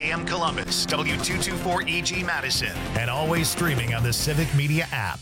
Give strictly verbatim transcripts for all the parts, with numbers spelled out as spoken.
M Columbus, W two twenty-four E G Madison, and always streaming on the Civic Media app.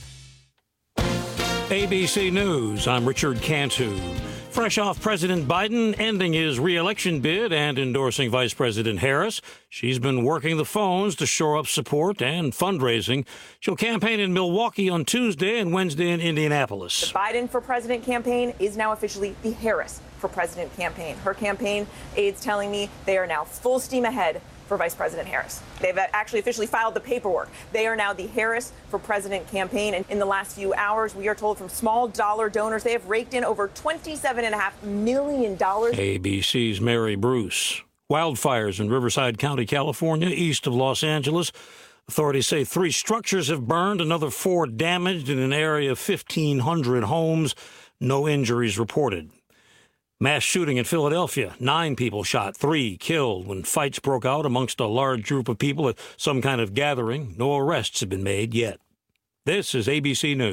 A B C News, I'm Richard Cantu. Fresh off President Biden ending his re-election bid and endorsing Vice President Harris, she's been working the phones to shore up support and fundraising. She'll campaign in Milwaukee on Tuesday and Wednesday in Indianapolis. The Biden for President campaign is now officially the Harris for President campaign. Her campaign aides telling me they are now full steam ahead for Vice President Harris. They've actually officially filed the paperwork. They are now the Harris for President campaign. And in the last few hours, we are told from small dollar donors, they have raked in over twenty-seven point five million dollars. A B C's Mary Bruce. Wildfires in Riverside County, California, east of Los Angeles. Authorities say three structures have burned, another four damaged in an area of fifteen hundred homes. No injuries reported. Mass shooting in Philadelphia. Nine people shot, three killed when fights broke out amongst a large group of people at some kind of gathering. No arrests have been made yet. This is A B C News.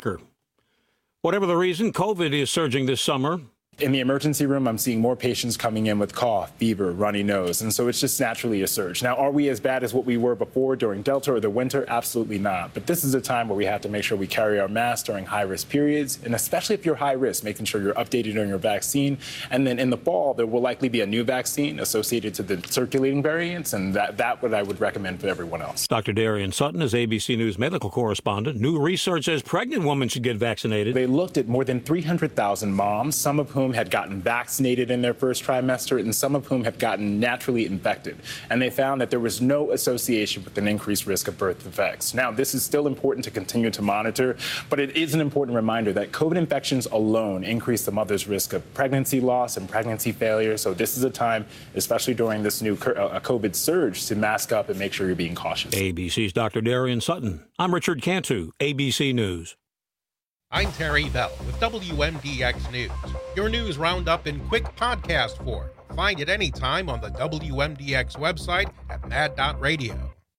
Whatever the reason, COVID is surging this summer. In the emergency room, I'm seeing more patients coming in with cough, fever, runny nose, and so it's just naturally a surge. Now, are we as bad as what we were before during Delta or the winter? Absolutely not. But this is a time where we have to make sure we carry our masks during high-risk periods, and especially if you're high risk, making sure you're updated on your vaccine. And then in the fall, there will likely be a new vaccine associated to the circulating variants, and that, that what I would recommend for everyone else. Doctor Darian Sutton is A B C News medical correspondent. New research says pregnant women should get vaccinated. They looked at more than three hundred thousand moms, some of whom had gotten vaccinated in their first trimester and some of whom have gotten naturally infected. And they found that there was no association with an increased risk of birth defects. Now, this is still important to continue to monitor, but it is an important reminder that COVID infections alone increase the mother's risk of pregnancy loss and pregnancy failure. So this is a time, especially during this new COVID surge, to mask up and make sure you're being cautious. A B C's Doctor Darian Sutton. I'm Richard Cantu, A B C News. I'm Terry Bell with W M D X News, your news roundup in quick podcast form. Find it anytime on the W M D X website at mad dot radio.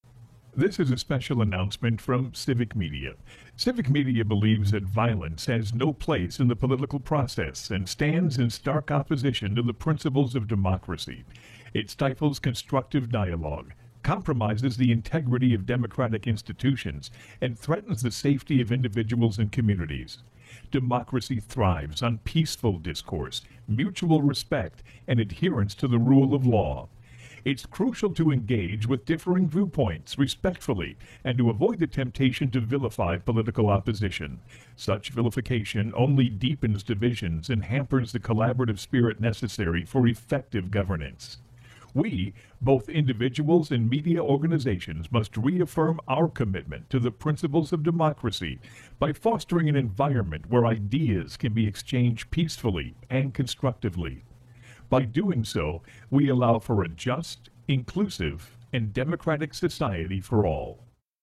This is a special announcement from Civic Media. Civic Media believes that violence has no place in the political process and stands in stark opposition to the principles of democracy. It stifles constructive dialogue, compromises the integrity of democratic institutions, and threatens the safety of individuals and communities. Democracy thrives on peaceful discourse, mutual respect, and adherence to the rule of law. It's crucial to engage with differing viewpoints respectfully and to avoid the temptation to vilify political opposition. Such vilification only deepens divisions and hampers the collaborative spirit necessary for effective governance. We, both individuals and media organizations, must reaffirm our commitment to the principles of democracy by fostering an environment where ideas can be exchanged peacefully and constructively. By doing so, we allow for a just, inclusive, and democratic society for all.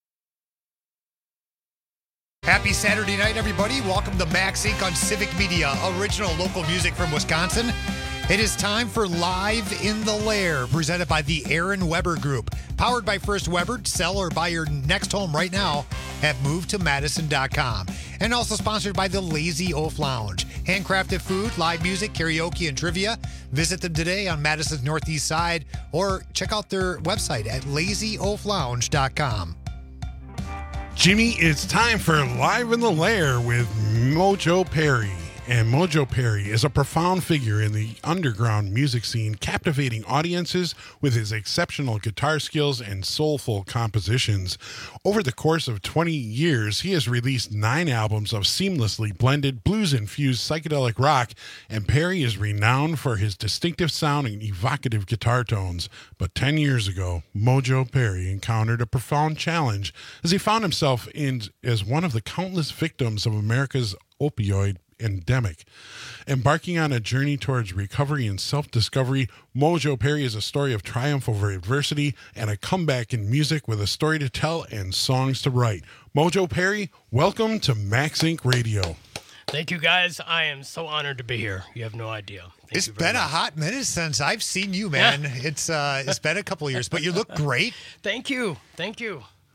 Happy Saturday night, everybody. Welcome to Max Incorporated on Civic Media, original local music from Wisconsin. It is time for Live in the Lair, presented by the Aaron Weber Group. Powered by First Weber. Sell or buy your next home right now at move to madison dot com. And also sponsored by the Lazy Oaf Lounge. Handcrafted food, live music, karaoke, and trivia. Visit them today on Madison's Northeast Side or check out their website at lazy oaf lounge dot com. Jimmy, it's time for Live in the Lair with Mojo Perry. And Mojo Perry is a profound figure in the underground music scene, captivating audiences with his exceptional guitar skills and soulful compositions. Over the course of twenty years, he has released nine albums of seamlessly blended blues-infused psychedelic rock, and Perry is renowned for his distinctive sound and evocative guitar tones. But ten years ago, Mojo Perry encountered a profound challenge as he found himself in as one of the countless victims of America's opioid endemic. Embarking on a journey towards recovery and self-discovery, Mojo Perry is a story of triumph over adversity and a comeback in music with a story to tell and songs to write. Mojo Perry, welcome to Max Incorporated Radio. Thank you, guys. I am so honored to be here. You have no idea. Thank it's been much. a hot minute since I've seen you, man. it's uh, it's been a couple of years, but you look great. Thank you. Thank you.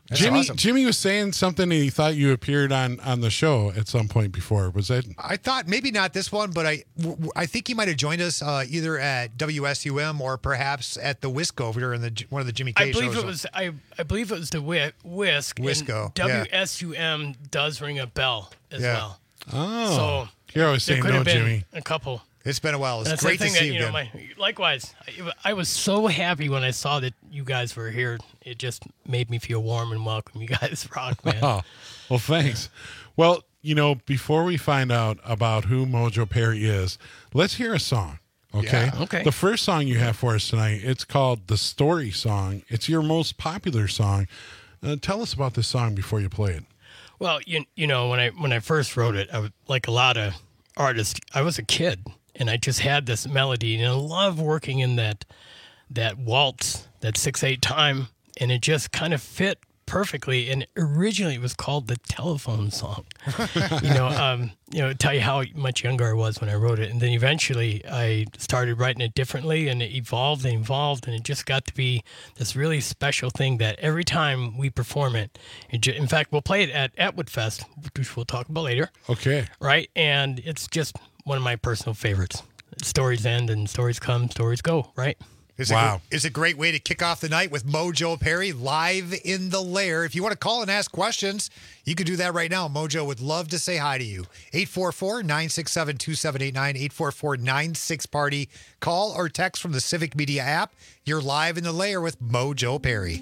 That's Jimmy awesome. Jimmy was saying something and he thought you appeared on, on the show at some point before. Was that? I thought maybe not this one, but I, w- I think he might have joined us uh, either at W S U M or perhaps at the Wisco over there in the one of the Jimmy K I believe shows. it was I, I believe it was the Whi- Whisk. and Wisco, yeah. W S U M does ring a bell as Yeah. well. Oh. So You're always there saying could no, have been Jimmy. a couple. It's been a while. It's That's great the to thing see that, you you know, again. my, likewise, I, I was so happy when I saw that you guys were here. It just made me feel warm and welcome. You guys rock, man. Oh, well, thanks. Well, you know, before we find out about who Mojo Perry is, let's hear a song. Okay. Yeah, okay. The first song you have for us tonight, it's called The Story Song. It's your most popular song. Uh, tell us about this song before you play it. Well, you you know when I when I first wrote it, I was, like a lot of artists, I was a kid and I just had this melody and I love working in that that waltz, that six eight time, and it just kind of fit perfectly. And originally it was called the Telephone Song. you know, um, you know, tell you how much younger I was when I wrote it, and then eventually I started writing it differently, and it evolved and evolved, and it just got to be this really special thing that every time we perform it, it ju- in fact, we'll play it at Atwood Fest, which we'll talk about later. Okay. Right, and it's just one of my personal favorites. Stories end and stories come, stories go. Right. It's Wow. A, it's a great way to kick off the night with Mojo Perry live in the lair. If you want to call and ask questions, you can do that right now. Mojo would love to say hi to you. eight four four, nine six seven, two seven eight nine, eight four four, nine six party. Call or text from the Civic Media app. You're live in the lair with Mojo Perry.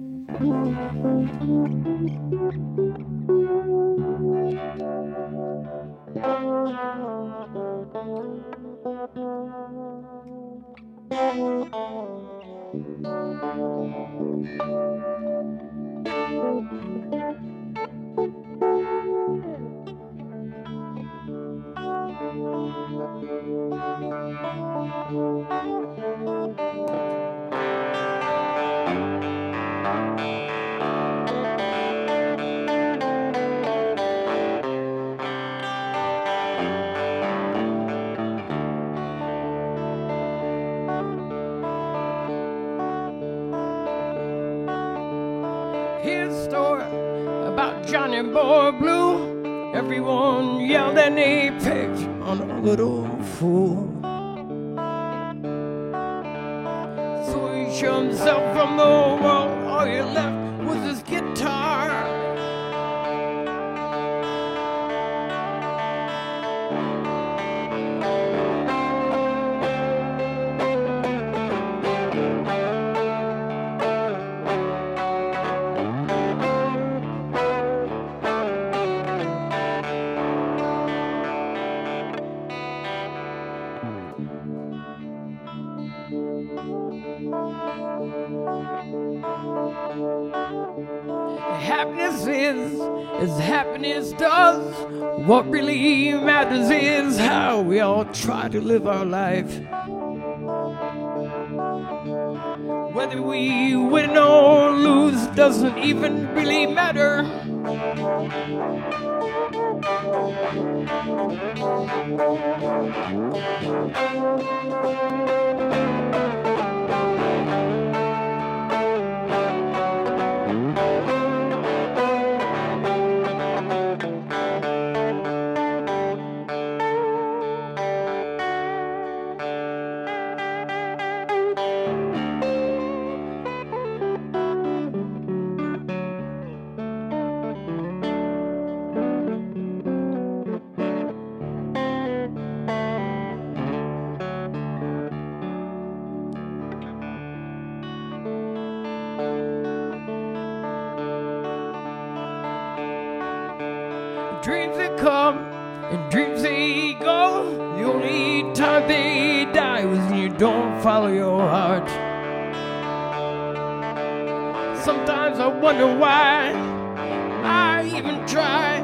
Here's a story about Johnny Boy Blue. Everyone yelled and they picked on a little fool. So he showed himself from the world. All he left was his guitar. Happiness is as happiness does. What really matters is how we all try to live our life. Whether we win or lose doesn't even really matter. Dreams that come and dreams they go. The only time they die was when you don't follow your heart. Sometimes I wonder why I even try.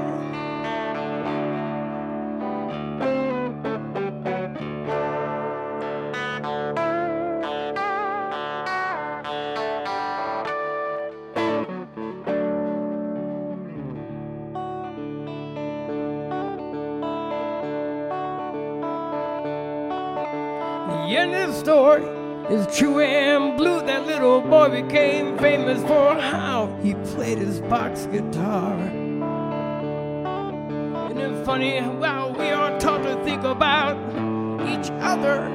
The end of the story is true and blue. That little boy became famous for how he played his box guitar. Isn't it funny how we are taught to think about each other?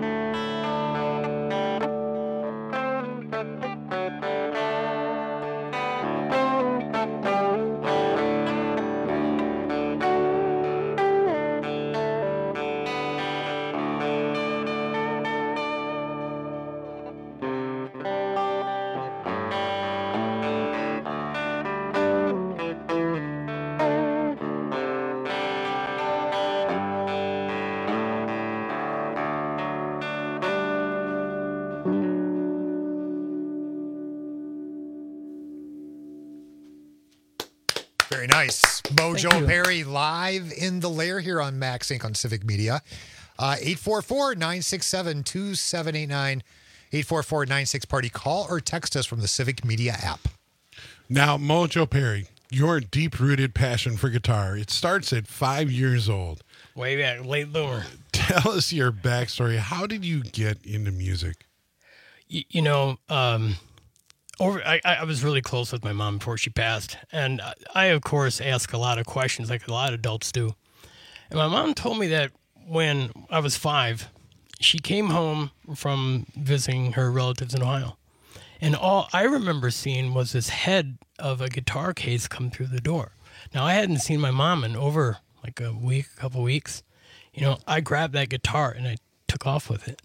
Very nice. Mojo Perry live in the lair here on Max Inc on Civic Media. Uh, eight four four, nine six seven, two seven eight nine. eight four four, nine six party. Call or text us from the Civic Media app. Now, Mojo Perry, your deep-rooted passion for guitar, it starts at five years old. Way back, late bloomer. Tell us your backstory. How did you get into music? You, you know, um, over I, I was really close with my mom before she passed. And I, I, of course, ask a lot of questions like a lot of adults do. And my mom told me that when I was five, she came home from visiting her relatives in Ohio. And all I remember seeing was this head of a guitar case come through the door. Now, I hadn't seen my mom in over like a week, a couple weeks. You know, I grabbed that guitar and I took off with it.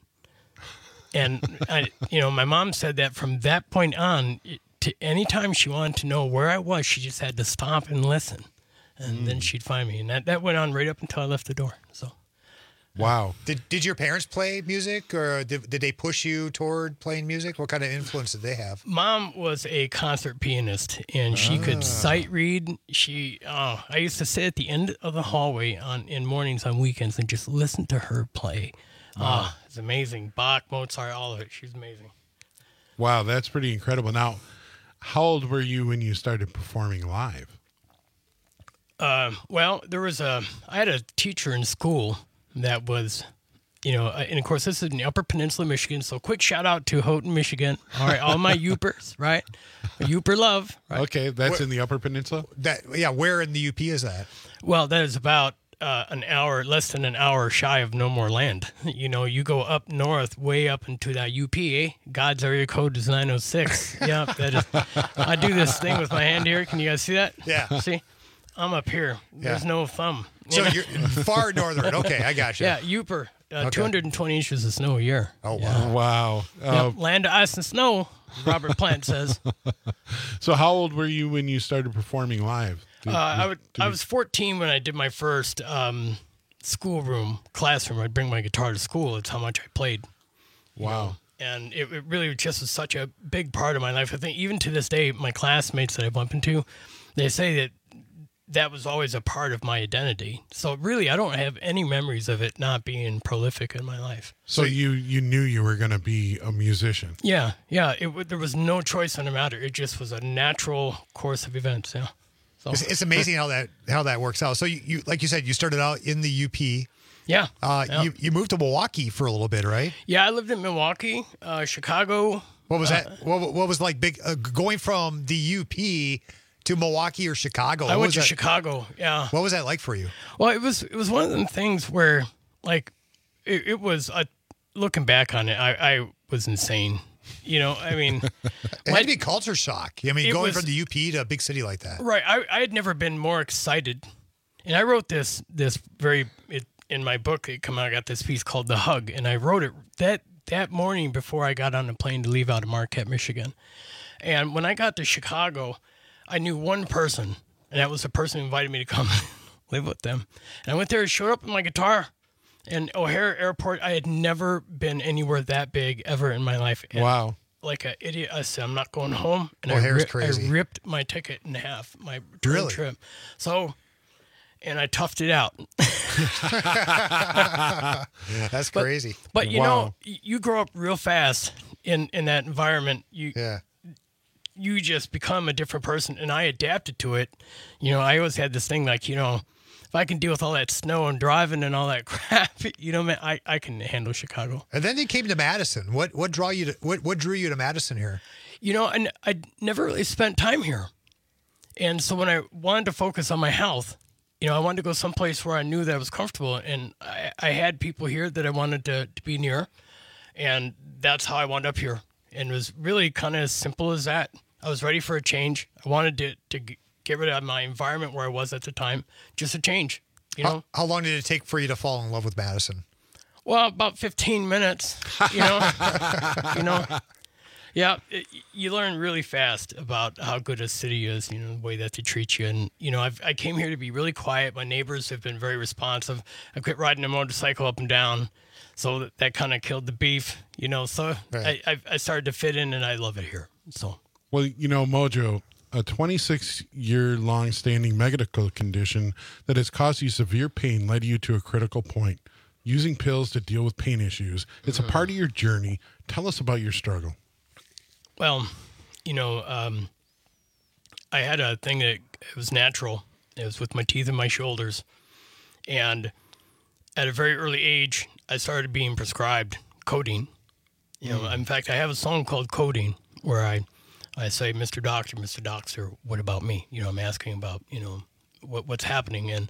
And, I, you know, my mom said that from that point on, it, to anytime she wanted to know where I was, she just had to stop and listen. And mm. then she'd find me. And that, that went on right up until I left the door. So. Wow. Did Did your parents play music, or did, did they push you toward playing music? What kind of influence did they have? Mom was a concert pianist, and ah. she could sight read. She, oh, I used to sit at the end of the hallway on in mornings on weekends and just listen to her play. Wow. Oh, it's amazing. Bach, Mozart, all of it. She's amazing. Wow, that's pretty incredible. Now, how old were you when you started performing live? Uh, well, there was a. I had a teacher in school that was, you know, and of course this is in the Upper Peninsula, Michigan. So quick shout out to Houghton, Michigan. All right, all my Yoopers, right? Yooper love. Right? Okay, that's where, in the Upper Peninsula. That yeah, where in the U P is that? Well, that is about uh, an hour, less than an hour shy of No More Land. You know, you go up north, way up into that U P. Eh? God's area code is nine oh six. Yeah, that is. I do this thing with my hand here. Can you guys see that? Yeah. See, I'm up here. There's yeah. no thumb. So you're far northern. Okay, I got you. Yeah, Yooper. Uh, okay. two hundred twenty inches of snow a year. Oh, wow. Yeah. Wow. Yeah, Uh, land of ice and snow, Robert Plant says. So how old were you when you started performing live? Did, uh, I, would, did I you... was fourteen when I did my first um, schoolroom, classroom. I'd bring my guitar to school. That's how much I played. Wow. Know? And it, it really just was such a big part of my life. I think even to this day, my classmates that I bump into, they say that that was always a part of my identity. So really, I don't have any memories of it not being prolific in my life. So you you knew you were going to be a musician? Yeah, yeah. It, there was no choice in the matter. It just was a natural course of events. Yeah. So it's, it's amazing how that how that works out. So you, you like you said, you started out in the U P. Yeah. Uh, yeah. You you moved to Milwaukee for a little bit, right? Yeah, I lived in Milwaukee, uh, Chicago. What was uh, that? What, what was like big uh, going from the U P to Milwaukee or Chicago? I what went to that? Chicago. Yeah. What was that like for you? Well, it was it was one of them things where, like, it, it was a, looking back on it, I, I was insane. You know, I mean, it had to be culture shock. I mean, going was, from the U P to a big city like that. Right. I, I had never been more excited, and I wrote this this very it, in my book. It come out. I got this piece called "The Hug," and I wrote it that that morning before I got on the plane to leave out of Marquette, Michigan. And when I got to Chicago, I knew one person, and that was the person who invited me to come live with them. And I went there and showed up with my guitar. And O'Hare Airport, I had never been anywhere that big ever in my life. And wow. Like an idiot, I said, I'm not going home. And O'Hare's I, ri- crazy. I ripped my ticket in half, my return really? trip. So, and I toughed it out. That's but, crazy. But, you wow. know, you grow up real fast in, in that environment. You Yeah. You just become a different person, and I adapted to it. You know, I always had this thing like, you know, if I can deal with all that snow and driving and all that crap, you know, man, I, I can handle Chicago. And then you came to Madison. What what draw you to what what drew you to Madison here? You know, and I never really spent time here. And so when I wanted to focus on my health, you know, I wanted to go someplace where I knew that I was comfortable. And I, I had people here that I wanted to, to be near. And that's how I wound up here. And it was really kind of as simple as that. I was ready for a change. I wanted to, to get rid of my environment where I was at the time. Just a change, you know. How, how long did it take for you to fall in love with Madison? Well, about fifteen minutes, you know. you know. Yeah, it, you learn really fast about how good a city is, you know, the way that they treat you. And, you know, I've, I came here to be really quiet. My neighbors have been very responsive. I quit riding a motorcycle up and down. So that, that kind of killed the beef, you know. So Right. I, I I started to fit in, and I love it here. So Well, you know, Mojo, a twenty-six year long standing medical condition that has caused you severe pain led you to a critical point, using pills to deal with pain issues. It's Mm-hmm. a part of your journey. Tell us about your struggle. Well, you know, um, I had a thing that it was natural. It was with my teeth and my shoulders. And at a very early age, I started being prescribed codeine. You know, in fact, I have a song called Codeine where I, I say, Mister Doctor, Mister Doctor, what about me? You know, I'm asking about, you know, what, what's happening. And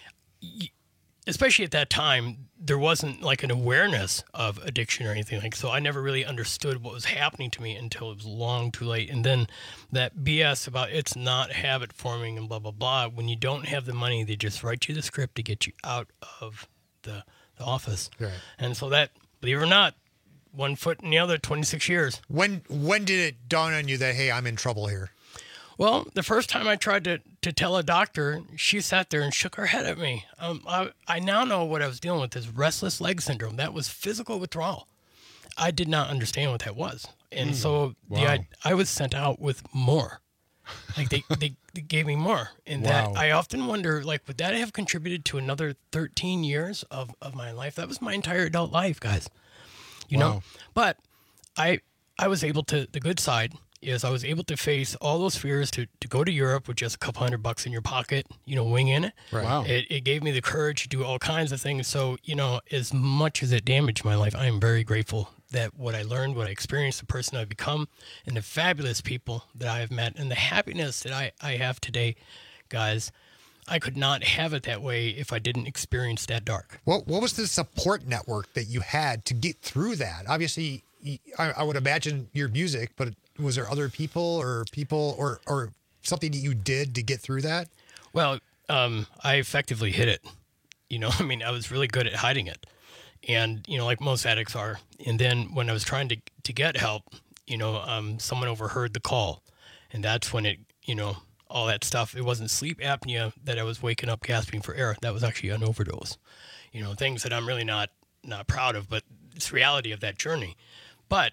y- especially at that time, there wasn't like an awareness of addiction or anything like. So I never really understood what was happening to me until it was long too late. And then that B S about it's not habit forming and blah blah blah. When you don't have the money, they just write you the script to get you out of the, the office. Right. And so that, believe it or not, one foot in the other, twenty-six years. When when did it dawn on you that, hey, I'm in trouble here? Well, the first time I tried to, to tell a doctor, she sat there and shook her head at me. Um, I, I now know what I was dealing with is restless leg syndrome. That was physical withdrawal. I did not understand what that was. And Mm, so wow. the, I, I was sent out with more. Like they, they, they gave me more. And that Wow. I often wonder, like, would that have contributed to another thirteen years of, of my life? That was my entire adult life, guys. You Wow. know? But I I was able to, the good side is I was able to face all those fears to, to go to Europe with just a couple hundred bucks in your pocket, you know, wing in it. Right. Wow. It, it gave me the courage to do all kinds of things. So, you know, as much as it damaged my life, I am very grateful that what I learned, what I experienced, the person I've become, and the fabulous people that I have met, and the happiness that I, I have today, guys, I could not have it that way if I didn't experience that dark. What what was the support network that you had to get through that? Obviously, y- I, I would imagine your music, but was there other people or people or or something that you did to get through that? Well, um, I effectively hid it. You know, I mean, I was really good at hiding it. And, you know, like most addicts are. And then when I was trying to, to get help, you know, um, someone overheard the call. And that's when it, you know, all that stuff, it wasn't sleep apnea that I was waking up gasping for air. That was actually an overdose. You know, things that I'm really not, not proud of, but it's reality of that journey. But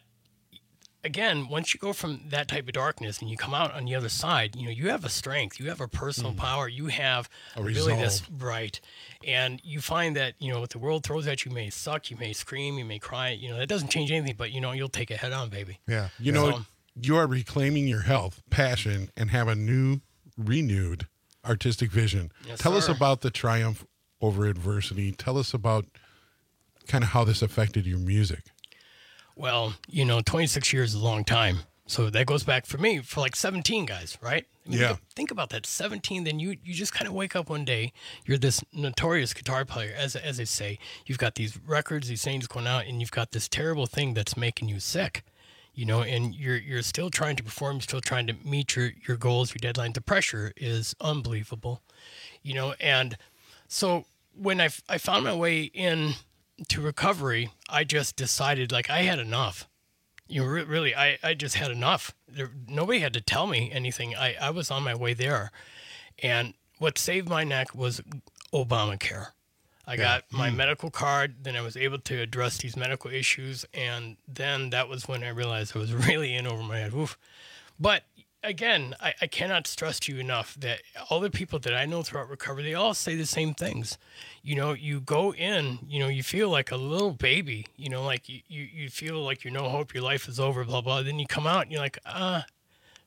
again, once you go from that type of darkness and you come out on the other side, you know, you have a strength, you have a personal power, you have A really this resolve. right. And you find that, you know, what the world throws at you, you may suck, you may scream, you may cry, you know, that doesn't change anything, but you know, you'll take it head on, baby. Yeah. You know, So- you are reclaiming your health, passion, and have a new, renewed artistic vision. Yes, Tell us sir. about the triumph over adversity. Tell us about kind of how this affected your music. Well, you know, twenty-six years is a long time. So that goes back for me for like seventeen guys, right? I mean, Yeah. Think, think about that. seventeen, then you you just kind of wake up one day, you're this notorious guitar player, as as they say. You've got these records, these things going out, and you've got this terrible thing that's making you sick. You know, and you're you're still trying to perform, still trying to meet your, your goals, your deadline. The pressure is unbelievable. You know, and so when I, f- I found my way in to recovery, I just decided like I had enough. You know, re- really, I, I just had enough. There, nobody had to tell me anything. I, I was on my way there. And what saved my neck was Obamacare. I got my medical card, then I was able to address these medical issues, and then that was when I realized I was really in over my head. Oof. But again, I, I cannot stress to you enough that all the people that I know throughout recovery, they all say the same things. You know, you go in, you know, you feel like a little baby, you know, like you, you, you feel like you no hope, your life is over, blah, blah. Then you come out and you're like, ah,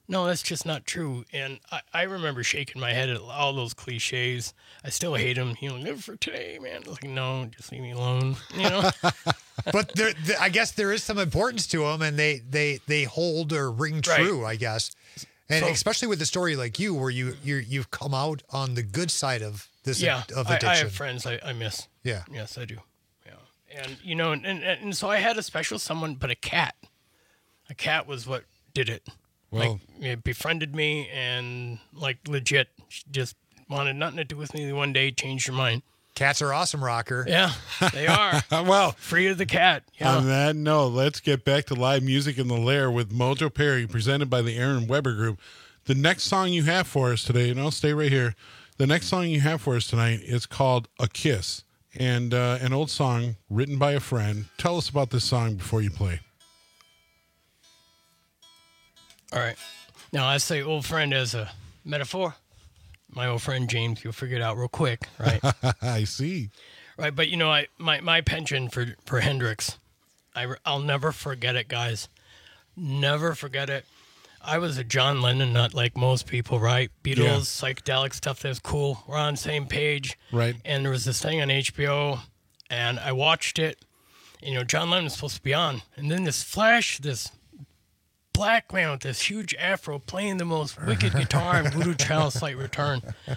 No, that's just not true. And I, I remember shaking my head at all those cliches. I still hate them. You know, live for today, man. Like, no, just leave me alone. You know. But there, there, I guess there is some importance to them, and they they they hold or ring true. Right. I guess, and so, especially with a story like you, where you you you've come out on the good side of this yeah, of I, addiction. I have friends I, I miss. Yeah. Yes, I do. Yeah. And you know, and, and and so I had a special someone, but a cat. A cat was what did it. Well, like, it befriended me and, like, legit, just wanted nothing to do with me. One day, changed her mind. Cats are awesome, Rocker. Yeah, they are. Well, free of the cat. Yeah. On that note, let's get back to live music in the lair with Mojo Perry, presented by the Aaron Weber Group. The next song you have for us today, and I'll stay right here. The next song you have for us tonight is called "A Kiss," and uh, an old song written by a friend. Tell us about this song before you play. All right. Now, I say old friend as a metaphor. My old friend James, you'll figure it out real quick, right? I see. Right, but, you know, I my, my penchant for, for Hendrix, I, I'll never forget it, guys. Never forget it. I was a John Lennon nut like most people, right? Beatles, yeah. Psychedelic stuff that's cool. We're on the same page. Right. And there was this thing on H B O, and I watched it. You know, John Lennon was supposed to be on. And then this flash, this black man with this huge afro playing the most wicked guitar in Voodoo Child Slight Return.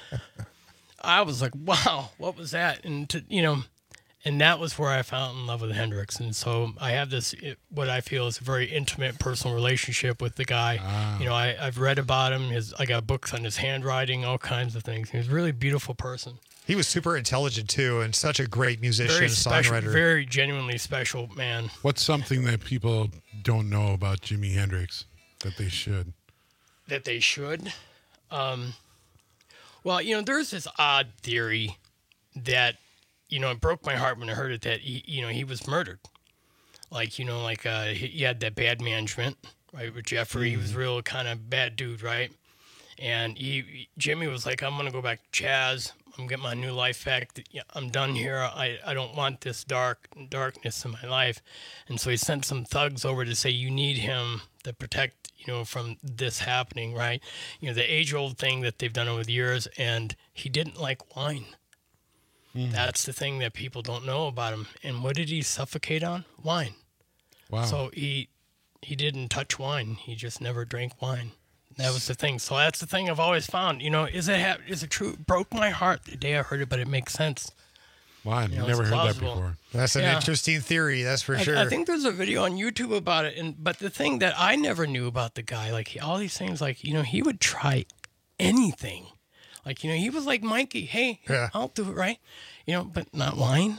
I was like, wow, what was that? And, to, you know, and that was where I fell in love with Hendrix. And so I have this, it, what I feel is a very intimate personal relationship with the guy. Ah. You know, I, I've read about him. His, I got books on his handwriting, all kinds of things. He was a really beautiful person. He was super intelligent, too, and such a great musician, very special, songwriter. Very genuinely special man. What's something that people don't know about Jimi Hendrix that they should? That they should? Um, well, you know, there's this odd theory that, you know, it broke my heart when I heard it, that, he, you know, he was murdered. Like, you know, like uh, he, he had that bad management, right, with Jeffrey. Mm-hmm. He was a real kind of bad dude, right? And he, Jimmy was like, I'm going to go back to Chaz. I'm getting my new life back. I'm done here. I, I don't want this dark darkness in my life. And so he sent some thugs over to say, you need him to protect, you know, from this happening, right? You know, the age-old thing that they've done over the years. And he didn't like wine. Mm. That's the thing that people don't know about him. And what did he suffocate on? Wine. Wow. So he he didn't touch wine. He just never drank wine. That was the thing. So that's the thing I've always found. You know, is it ha- is it true? It broke my heart the day I heard it, but it makes sense. Wow, I've you know, never heard plausible. that before. That's an yeah. interesting theory, that's for I, sure. I think there's a video on YouTube about it. And but the thing that I never knew about the guy, like he, all these things, like, you know, he would try anything. Like, you know, he was like Mikey. Hey, yeah. I'll do it, right? You know, but not wine.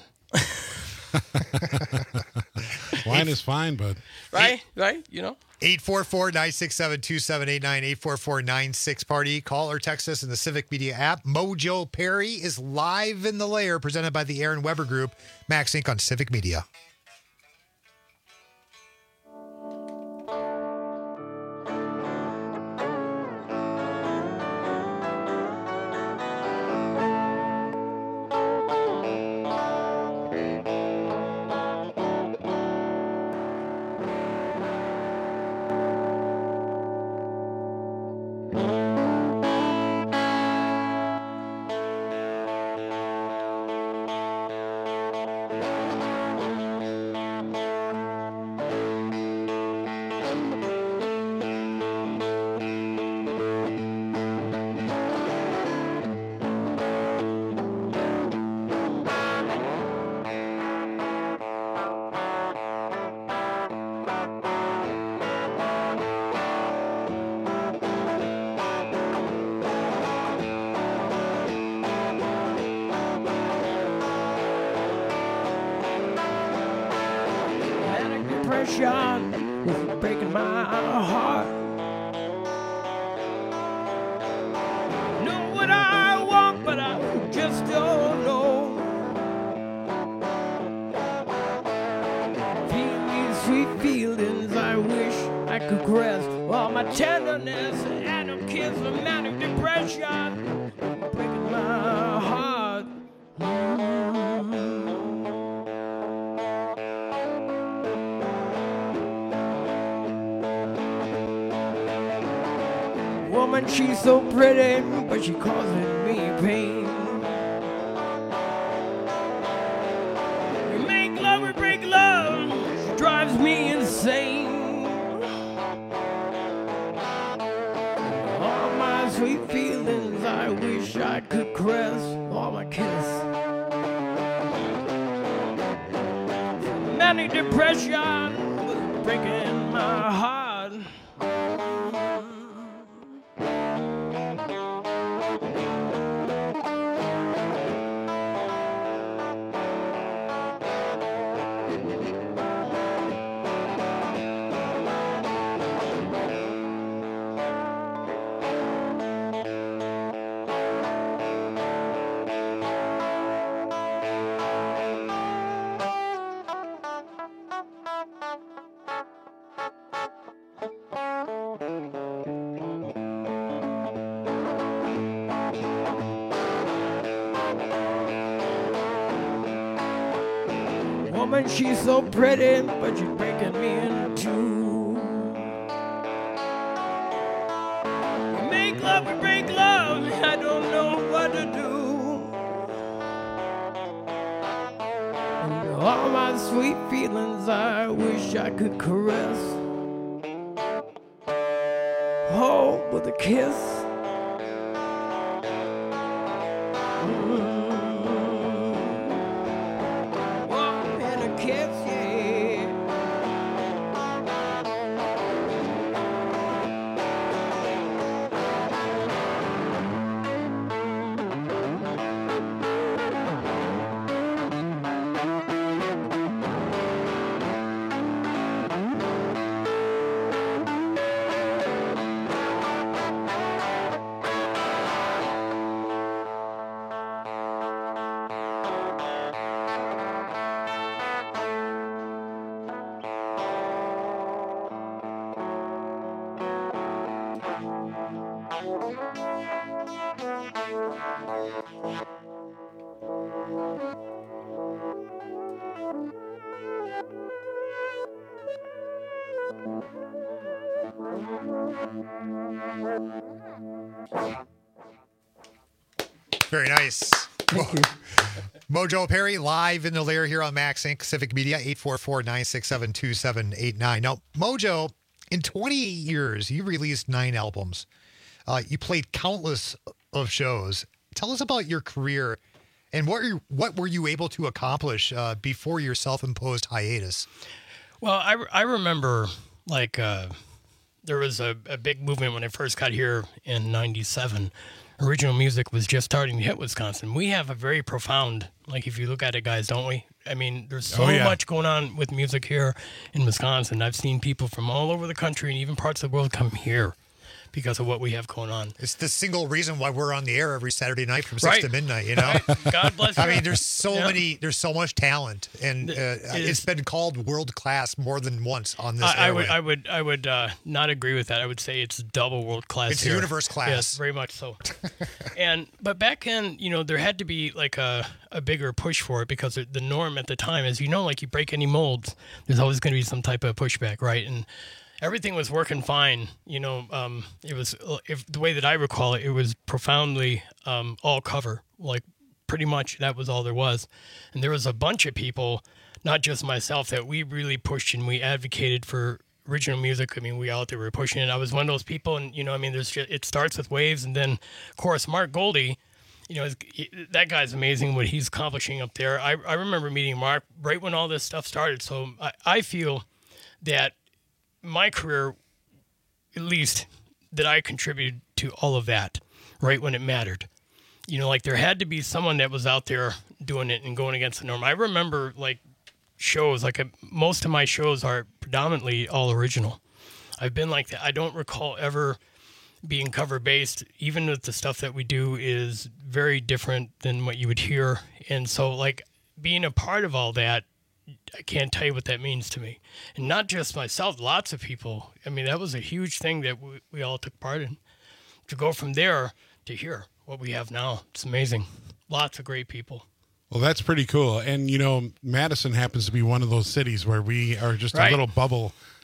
Wine is fine, but right, right, you know. eight four four, nine six seven, two seven eight nine, eight four four, nine six party. Call or text us in the Civic Media app. Mojo Perry is live in the lair, presented by the Aaron Weber Group. Max Incorporated on Civic Media. Depression is breaking my heart. Know what I want, but I just don't know. Feeling these sweet feelings, I wish I could caress all my tenderness and a kiss of manic depression breaking my heart. Mm-hmm. Woman, she's so pretty, but she causing me pain. We make love, we break love, she drives me insane. All my sweet feelings, I wish I could caress. All my kiss. Manic depression was breaking my heart. Woman, she's so pretty, but she's breaking me in two. We make love, we break love, I don't know what to do. And all my sweet feelings, I wish I could caress. Oh, with a kiss. Mm. Very nice. Thank you. Mojo Perry live in the lair here on Max Incorporated. Civic Media, eight four four, nine six seven, two seven eight nine. Now, Mojo, in twenty years, you released nine albums. Uh, you played countless of shows. Tell us about your career and what, are, what were you able to accomplish uh, before your self-imposed hiatus? Well, I, I remember, like, uh, there was a, a big movement when I first got here in ninety-seven. Original music was just starting to hit Wisconsin. We have a very profound, like, if you look at it, guys, don't we? I mean, there's so oh, yeah. much going on with music here in Wisconsin. I've seen people from all over the country and even parts of the world come here because of what we have going on. It's the single reason why we're on the air every Saturday night from six right. to midnight, you know? Right. God bless you. I mean, there's so yeah. many, there's so much talent, and uh, it it's been called world class more than once on this I, I airway. would, I would, I would uh, not agree with that. I would say it's double world class. It's here. universe class. Yes, very much so. and but back then, you know, there had to be like a, a bigger push for it because the norm at the time, as you know, like you break any molds, there's always going to be some type of pushback, right? And everything was working fine. You know, um, it was, if the way that I recall it, it was profoundly um, all cover. Like pretty much that was all there was. And there was a bunch of people, not just myself, that we really pushed and we advocated for original music. I mean, we out there were pushing it. I was one of those people, and you know, I mean, there's just, it starts with waves, and then of course Mark Goldie. You know, that guy's amazing what he's accomplishing up there. I I remember meeting Mark right when all this stuff started. So I, I feel that my career, at least, that I contributed to all of that right when it mattered. You know, like there had to be someone that was out there doing it and going against the norm. I remember like shows, like a, most of my shows are predominantly all original. I've been like that. I don't recall ever being cover based, even with the stuff that we do is very different than what you would hear. And so like being a part of all that, I can't tell you what that means to me. And not just myself, lots of people. I mean, that was a huge thing that we, we all took part in. To go from there to here, what we have now, it's amazing. Lots of great people. Well, that's pretty cool. And, you know, Madison happens to be one of those cities where we are just right. a little bubble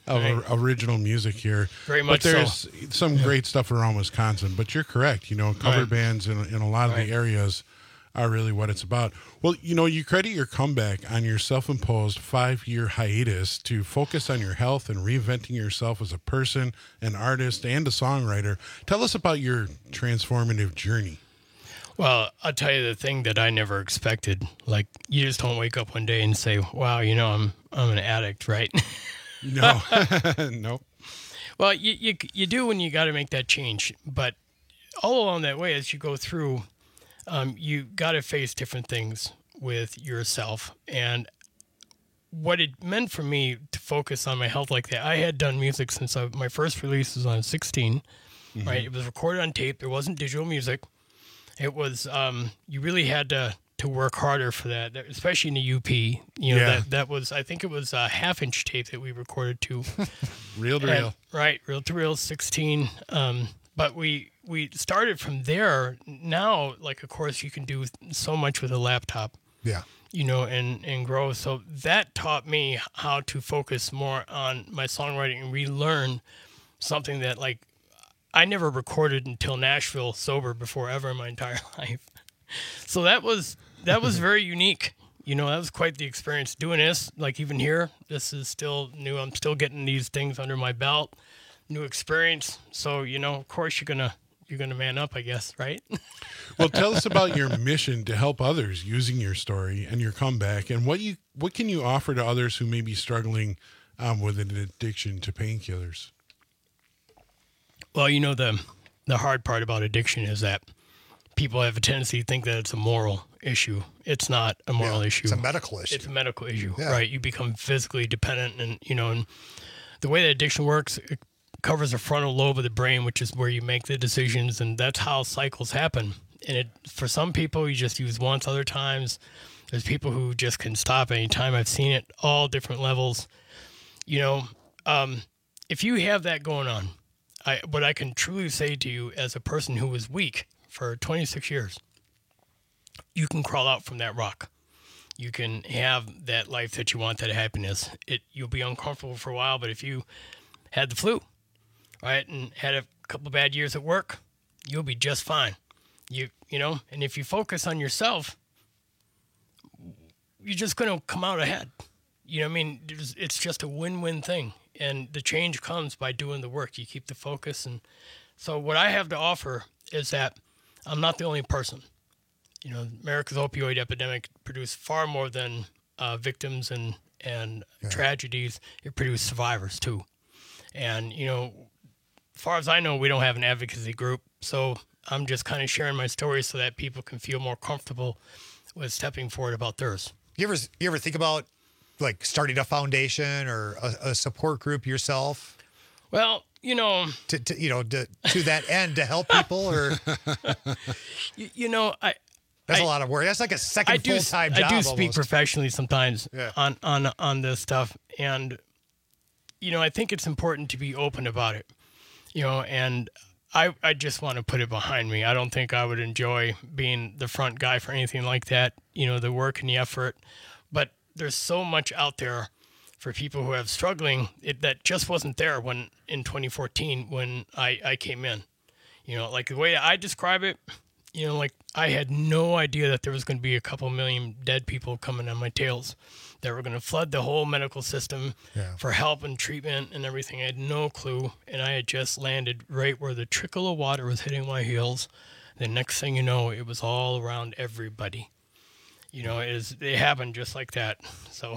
of Right. original music here. Very much But there's so. some great stuff around Wisconsin. But you're correct. You know, cover Right. bands in, in a lot of Right. the areas are really what it's about. Well, you know, you credit your comeback on your self-imposed five-year hiatus to focus on your health and reinventing yourself as a person, an artist, and a songwriter. Tell us about your transformative journey. Well, I'll tell you the thing that I never expected. Like, you just don't wake up one day and say, wow, you know, I'm I'm an addict, right? No, no. Well, you, you you do when you got to make that change. But all along that way, as you go through, um, you got to face different things with yourself. And what it meant for me to focus on my health like that, I had done music since I, my first release was on sixteen, Mm-hmm. right? It was recorded on tape. There wasn't digital music. It was, um, you really had to, to work harder for that, especially in the U P. You know, Yeah. that, that was, I think it was a half inch tape that we recorded to. Real to And- real. Right, reel to reel, sixteen. Um, but we we started from there. Now, like, of course, you can do so much with a laptop, Yeah. you know, and, and grow. So that taught me how to focus more on my songwriting and relearn something that, like, I never recorded until Nashville sober before ever in my entire life. So that was that was very unique. You know, that was quite the experience doing this. Like, even here, this is still new. I'm still getting these things under my belt, new experience. So, you know, of course you're gonna you're gonna man up, I guess, right? Well, tell us about your mission to help others using your story and your comeback, and what you what can you offer to others who may be struggling um, with an addiction to painkillers? Well, you know, the the hard part about addiction is that people have a tendency to think that it's a moral issue. It's not a moral Yeah, issue. it's a medical issue. It's a medical issue, Yeah. right? You become physically dependent, and you know, and the way that addiction works, it covers the frontal lobe of the brain, which is where you make the decisions, and that's how cycles happen. And it, for some people, you just use once. Other times, there's people who just can stop anytime. I've seen it all different levels. You know, um, if you have that going on, I, what I can truly say to you as a person who was weak for twenty-six years, you can crawl out from that rock. You can have that life that you want, that happiness. It you'll be uncomfortable for a while, but if you had the flu, right, and had a couple of bad years at work, you'll be just fine. You you know, and if you focus on yourself, you're just going to come out ahead. You know what I mean? There's, it's just a win-win thing. And the change comes by doing the work. You keep the focus. And so what I have to offer is that I'm not the only person. You know, America's opioid epidemic produced far more than uh, victims and, and Yeah. tragedies. It produced survivors, too. And, you know, as far as I know, we don't have an advocacy group. So I'm just kind of sharing my story so that people can feel more comfortable with stepping forward about theirs. You ever you ever think about like starting a foundation or a, a support group yourself? Well, you know, to, to you know to, to that end to help people, or you, you know, I that's I, a lot of work. That's like a second I do, full time job. I do speak almost. professionally sometimes Yeah. on, on on this stuff, and you know, I think it's important to be open about it. You know, and I I just want to put it behind me. I don't think I would enjoy being the front guy for anything like that. You know, the work and the effort, but there's so much out there for people who have struggling it, that just wasn't there when in twenty fourteen when I, I came in. You know, like the way I describe it, you know, like I had no idea that there was going to be a couple million dead people coming on my tails that were going to flood the whole medical system Yeah. for help and treatment and everything. I had no clue. And I had just landed right where the trickle of water was hitting my heels. The next thing you know, it was all around everybody. You know, it, is, it happened just like that. So,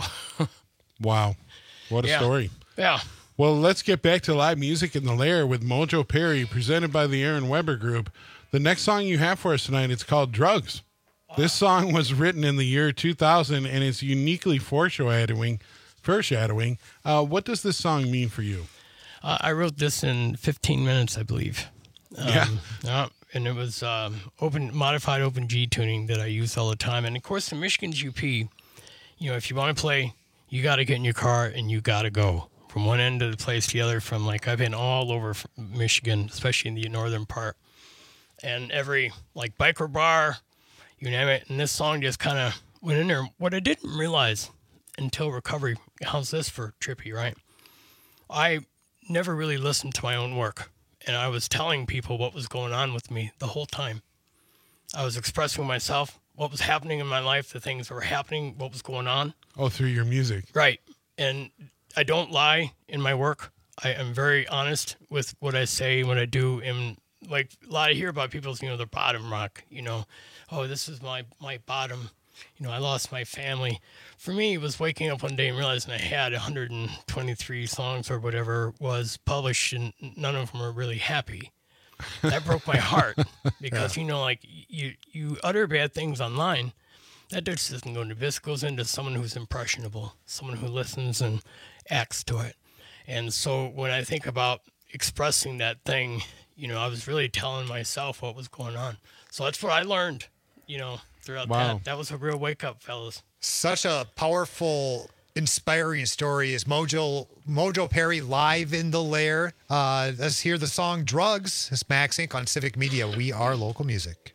Wow. What a Yeah. story. yeah. Well, let's get back to live music in the Lair with Mojo Perry, presented by the Aaron Weber Group. The next song you have for us tonight, it's called Drugs. This song was written in the year two thousand, and it's uniquely foreshadowing. Foreshadowing. Uh, what does this song mean for you? Uh, I wrote this in fifteen minutes, I believe. Um, Yeah. yeah, and it was um, open, modified open G tuning that I use all the time. And of course, the Michigan's U P, you know, if you want to play, you got to get in your car and you got to go from one end of the place to the other. From like, I've been all over Michigan, especially in the northern part. And every like biker bar, you name it. And this song just kind of went in there. What I didn't realize until recovery, how's this for trippy, right? I never really listened to my own work, and I was telling people what was going on with me the whole time. I was expressing myself, what was happening in my life, the things that were happening, what was going on. Oh, through your music. Right. And I don't lie in my work. I am very honest with what I say, what I do. And like a lot of hear about people's, you know, their bottom rock, you know, oh, this is my, my bottom, you know, I lost my family. For me, it was waking up one day and realizing I had one hundred twenty-three songs or whatever was published, and none of them were really happy. That broke my heart because, yeah. you know, like you, you utter bad things online. That just doesn't go into this. It goes into someone who's impressionable, someone who listens and acts to it. And so when I think about expressing that thing, you know, I was really telling myself what was going on. So that's what I learned, you know, throughout Wow. that. That was a real wake up, fellas. Such a powerful, inspiring story is Mojo Mojo Perry live in the lair. Uh, let's hear the song Drugs. It's Max Incorporated on Civic Media. We are local music.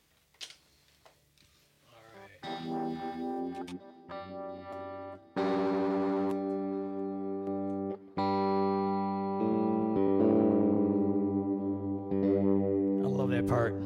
I love that part.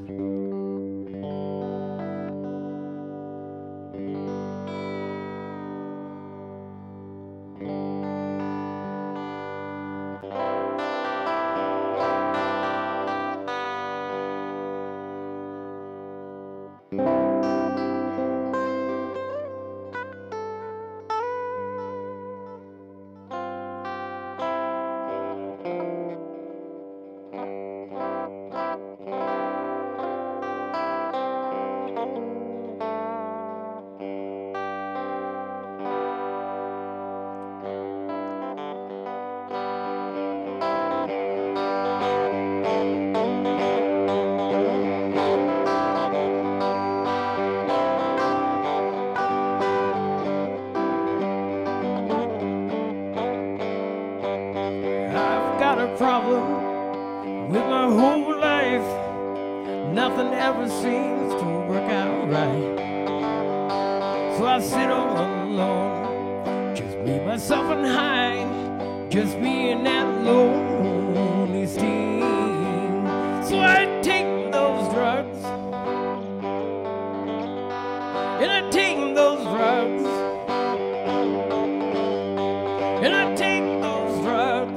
Problem with my whole life. Nothing ever seems to work out right. So I sit all alone, just me, myself, and hide, just me and that lonely steam. So I take those drugs, and I take those drugs, and I take those drugs.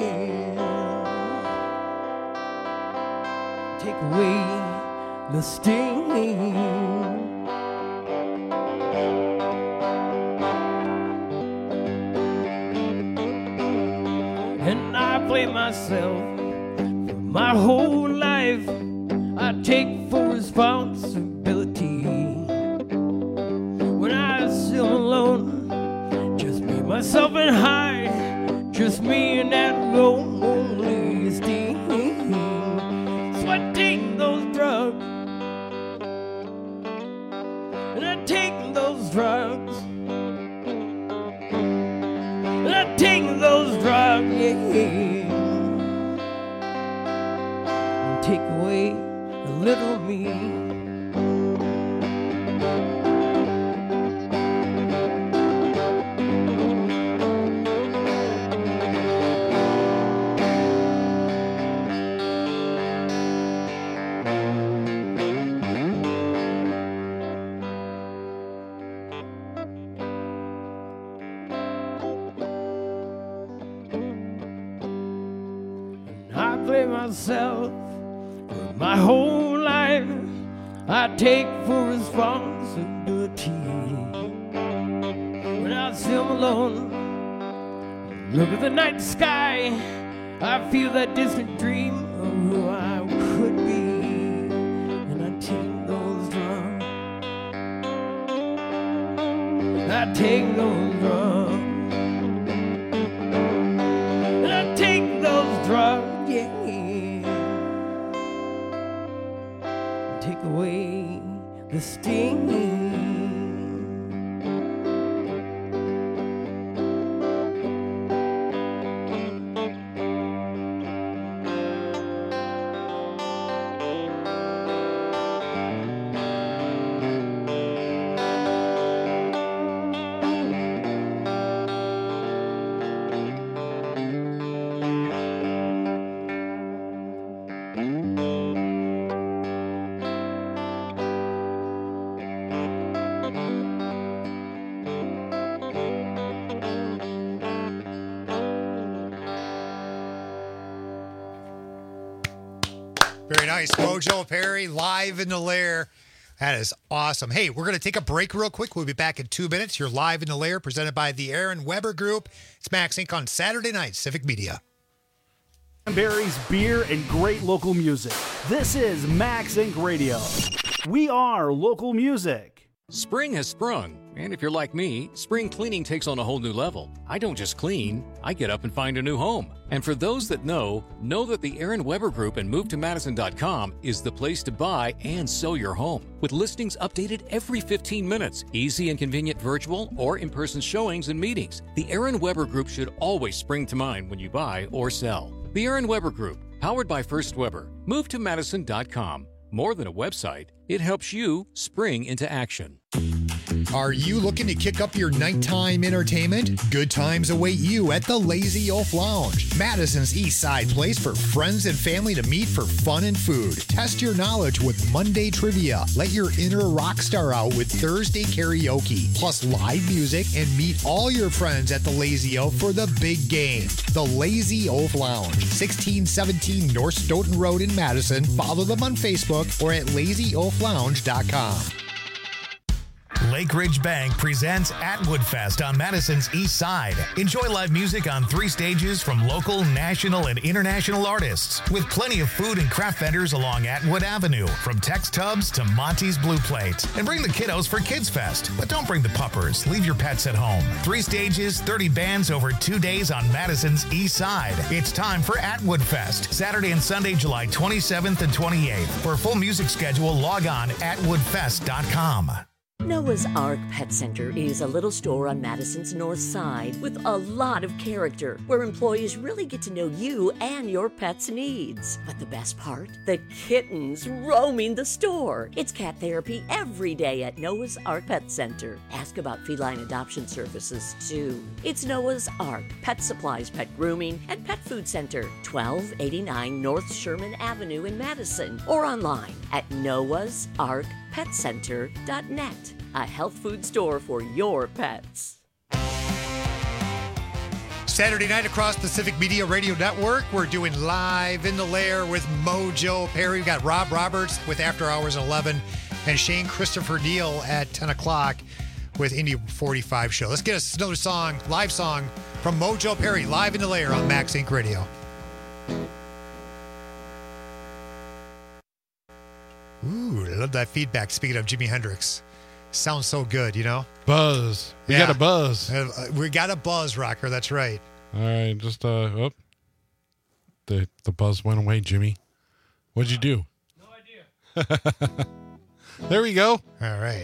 Take away the sting, and I blame myself for my whole life. I take full responsibility when I sit alone, just me, myself, and hide, just me and that lonely steam. I take those drugs, and I take those drugs, and I take those drugs, yeah, and take away a little me. Myself for my whole life, I take full responsibility when I sit alone, look at the night sky, I feel that distant dream of who I could be, and I take those drugs, I take those drugs, and I take those drugs, yeah. Take away the sting. nice. Mojo Perry live in the lair. That is awesome. Hey, we're going to take a break real quick. We'll be back in two minutes. You're live in the lair, presented by the Aaron Weber Group. It's Max Incorporated on Saturday night, Civic Media. Berries, beer, and great local music. This is Max Incorporated Radio. We are local music. Spring has sprung, and if you're like me, spring cleaning takes on a whole new level. I don't just clean, I get up and find a new home. And for those that know, know that the Aaron Weber Group and move to madison dot com is the place to buy and sell your home. With listings updated every fifteen minutes, easy and convenient virtual or in-person showings and meetings, the Aaron Weber Group should always spring to mind when you buy or sell. The Aaron Weber Group, powered by First Weber. move to madison dot com. More than a website, it helps you spring into action. Are you looking to kick up your nighttime entertainment? Good times await you at the Lazy Oaf Lounge, Madison's East Side place for friends and family to meet for fun and food. Test your knowledge with Monday trivia. Let your inner rock star out with Thursday karaoke, plus live music, and meet all your friends at the Lazy Oaf for the big game. The Lazy Oaf Lounge, sixteen seventeen North Stoughton Road in Madison. Follow them on Facebook or at lazy oaf lounge dot com. Lake Ridge Bank presents Atwood Fest on Madison's East Side. Enjoy live music on three stages from local, national, and international artists, with plenty of food and craft vendors along Atwood Avenue, from Tex Tubs to Monty's Blue Plate. And bring the kiddos for Kids Fest, but don't bring the puppers. Leave your pets at home. Three stages, thirty bands over two days on Madison's East Side. It's time for Atwood Fest, Saturday and Sunday, July twenty-seventh and twenty-eighth. For a full music schedule, log on atwood fest dot com. Noah's Ark Pet Center is a little store on Madison's north side with a lot of character, where employees really get to know you and your pet's needs. But the best part? The kittens roaming the store. It's cat therapy every day at Noah's Ark Pet Center. Ask about feline adoption services, too. It's Noah's Ark Pet Supplies, Pet Grooming, and Pet Food Center, twelve eighty-nine North Sherman Avenue in Madison, or online at noahs ark pet center dot net. A health food store for your pets. Saturday night across the Civic Media Radio Network, we're doing Live in the Lair with Mojo Perry. We've got Rob Roberts with After Hours at eleven and Shane Christopher Neal at ten o'clock with Indy forty-five show. Let's get us another song, live song from Mojo Perry, Live in the Lair on Max Incorporated Radio. Ooh, I love that feedback. Speaking of Jimi Hendrix, sounds so good, you know? Buzz. We Yeah. got a buzz. Uh, we got a buzz, Rocker. That's right. All right, just, uh, oh. The, the buzz went away, Jimmy. What'd you do? No idea. There we go. All right.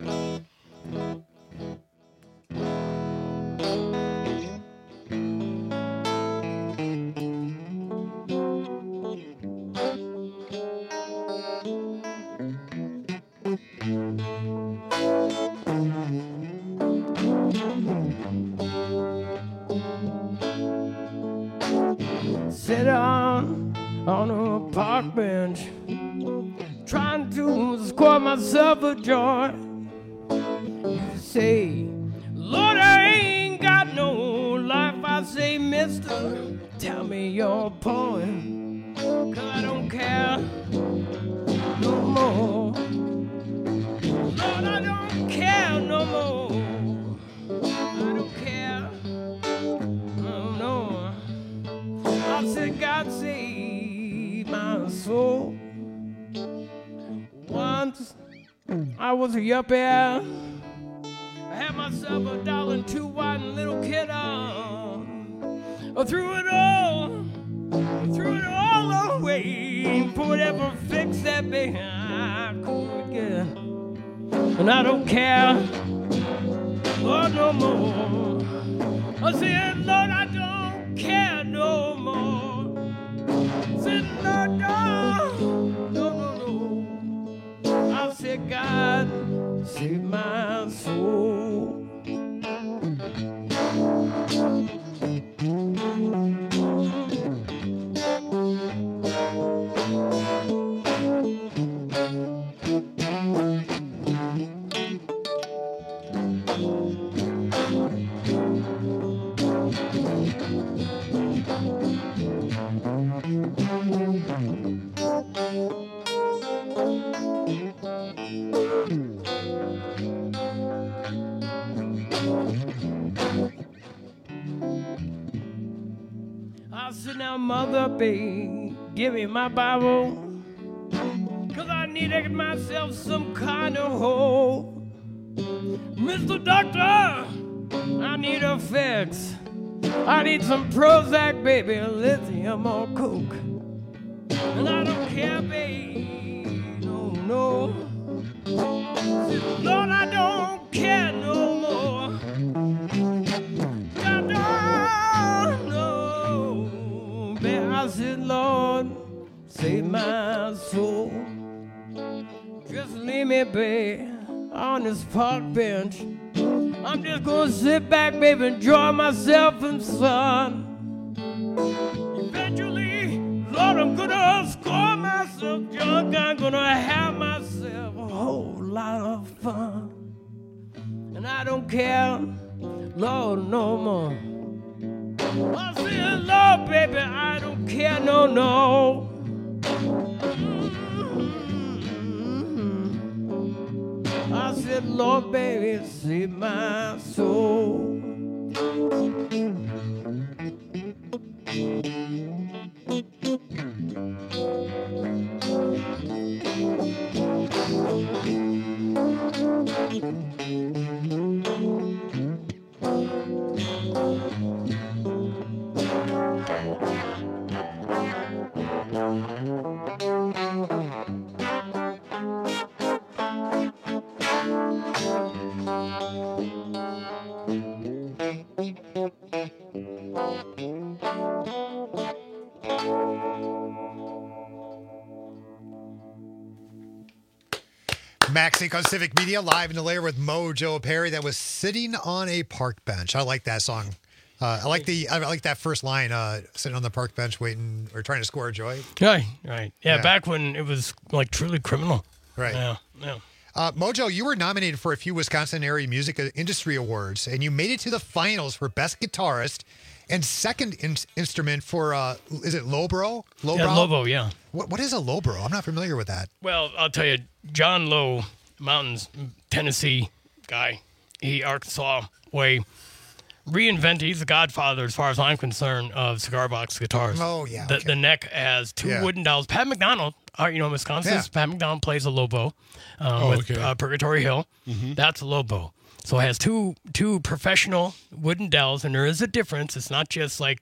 Sit down on a park bench, trying to score myself a joy. You say, Lord, I ain't got no life. I say, mister, tell me your poem, 'cause I don't care no more. Lord, I don't care no more. I don't care. Oh, no. I said, God save my soul. Once I was a yuppie. I had myself a dollar and two white and little kid on. I threw it all, I threw it all away for whatever fix that baby I could get. And I don't care, Lord, no more. I said, Lord, I don't care no more. I said, Lord, no, no, no, no. I said, God, save my soul. I said, now, mother, babe, give me my Bible, 'cause I need to get myself some kind of hope. Mister Doctor, I need a fix. I need some Prozac, baby, lithium or Coke. And I don't care, babe, no, no. Lord, I don't care no more. I don't know, babe. I said, Lord, save my soul. Just leave me, babe, on this park bench. I'm just gonna sit back, baby, enjoy myself in the sun. Eventually, Lord, I'm gonna score myself drunk. I'm gonna have myself a whole lot of fun. And I don't care, Lord, no more. I said, Lord, baby, I don't care, no, no. I said, Lord, baby, save my soul. Max Inc. on Civic Media, live in the lair with Mojo Perry. That was Sitting on a Park Bench. I like that song. Uh, I like the I like that first line, uh, sitting on the park bench waiting or trying to score a joy. Right, right. Yeah, Yeah. back when it was like truly criminal. Right. Yeah, yeah. Uh, Mojo, you were nominated for a few Wisconsin area music industry awards, and you made it to the finals for Best Guitarist and second in- instrument for, uh, is it Lowbro? Lowbrow? Yeah, Lobo, yeah. What, what is a Lowbro? I'm not familiar with that. Well, I'll tell you, John Lowe, Mountains, Tennessee guy, he Arkansas way, reinvented, he's the godfather, as far as I'm concerned, of cigar box guitars. Oh, yeah, The, okay. the neck has two Yeah. wooden dowels. Pat McDonald, uh, you know, Wisconsin's Yeah. Pat McDonald plays a Lobo uh, Oh, with okay. uh, Purgatory Hill. Mhm. That's a Lobo. So it has two two professional wooden dowels, and there is a difference. It's not just like,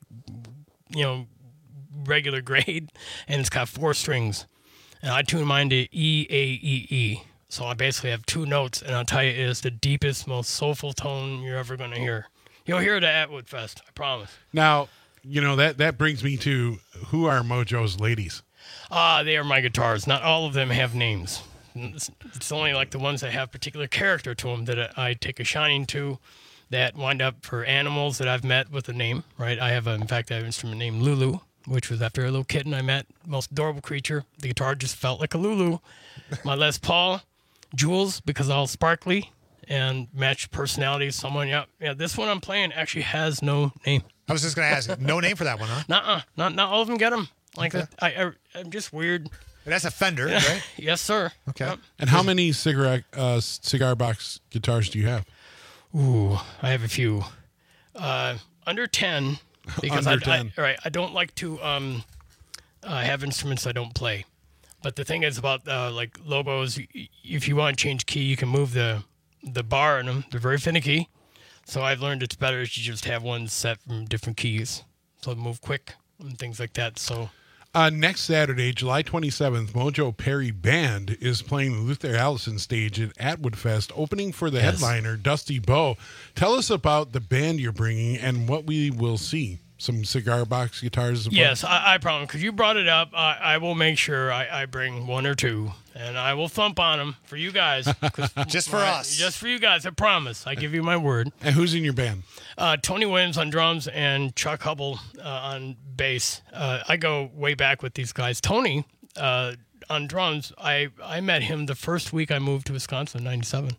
you know, regular grade, and it's got four strings. And I tune mine to E, A, E, E. So I basically have two notes, and I'll tell you, it is the deepest, most soulful tone you're ever going to hear. You'll hear it at Woodfest, I promise. Now, you know, that, that brings me to who are Mojo's ladies? Ah, they are my guitars. Not all of them have names. It's, it's only like the ones that have particular character to them that I take a shining to, that wind up for animals that I've met with a name, right? I have, a, in fact, I have an instrument named Lulu, which was after a little kitten I met, most adorable creature. The guitar just felt like a Lulu. My Les Paul, Jules, because all sparkly and matched personality of someone. Yeah, yeah. This one I'm playing actually has no name. I was just going to ask, no name for that one, huh? Nuh-uh. Not, not all of them get them. Like, Okay. I, I, I'm just weird. That's a Fender, right? Yes, sir. Okay. Yep. And how many cigar uh, cigar box guitars do you have? Ooh, I have a few. Uh, under ten. Because Under I, ten. I, right, I don't like to um, uh, have instruments I don't play. But the thing is about uh, like Lobos, y- if you want to change key, you can move the the bar in them. They're very finicky. So I've learned it's better if you just have one set from different keys. So they move quick and things like that. So Uh, next Saturday, July twenty-seventh, Mojo Perry Band is playing the Luther Allison stage at Atwood Fest, opening for the Yes. headliner, Dusty Bowe. Tell us about the band you're bringing and what we will see. Some cigar box guitars? as well? yes, I, I promise. Because you brought it up, I, I will make sure I, I bring one or two, and I will thump on them for you guys. 'Cause Just for my- us. Just for you guys. I promise. I give you my word. And who's in your band? Uh, Tony Williams on drums and Chuck Hubble uh, on bass. Uh, I go way back with these guys. Tony uh, on drums, I, I met him the first week I moved to Wisconsin in ninety-seven.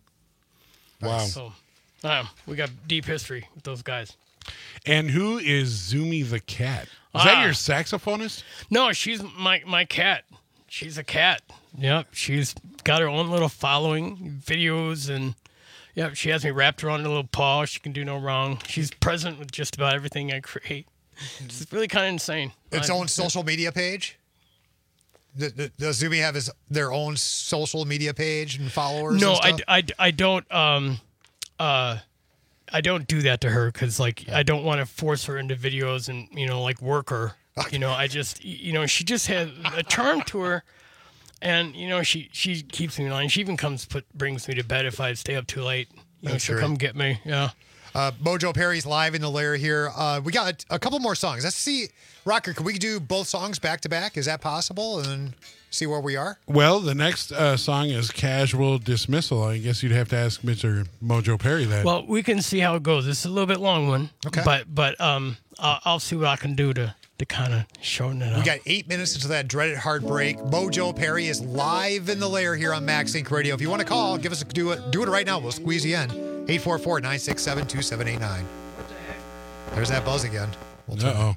Wow. So uh, we got deep history with those guys. And who is Zumi the Cat? Is Ah. that your saxophonist? No, she's my, my cat. she's a cat. Yep, she's got her own little following, videos, and yep, she has me wrapped around a little paw. She can do no wrong. She's present with just about everything I create. It's really kind of insane. Its own social media page? Does Zumi have his their own social media page and followers? No, and I, I, I don't. Um, uh, I don't do that to her because, like, I don't want to force her into videos and you know, like, work her. You know, I just, you know, she just has a charm to her, and you know, she she keeps me in line. She even comes put brings me to bed if I stay up too late. You know, That's she'll great. come get me. Yeah. Uh, Mojo Perry's live in the lair here. Uh, we got a couple more songs. Let's see, Rocker. Can we do both songs back to back? Is that possible? And then see where we are. Well, the next uh, song is Casual Dismissal. I guess you'd have to ask Mister Mojo Perry that. Well, we can see how it goes. This is a little bit long one. Okay. But but um, I'll, I'll see what I can do to to kind of shorten it up. We got eight minutes until that dreaded hard break. Mojo Perry is live in the lair here on Max Inc Radio. If you want to call, give us a do it. Do it right now. We'll squeeze you in. eight four four, nine six seven, two seven eight nine. There's that buzz again. We'll turn Uh-oh.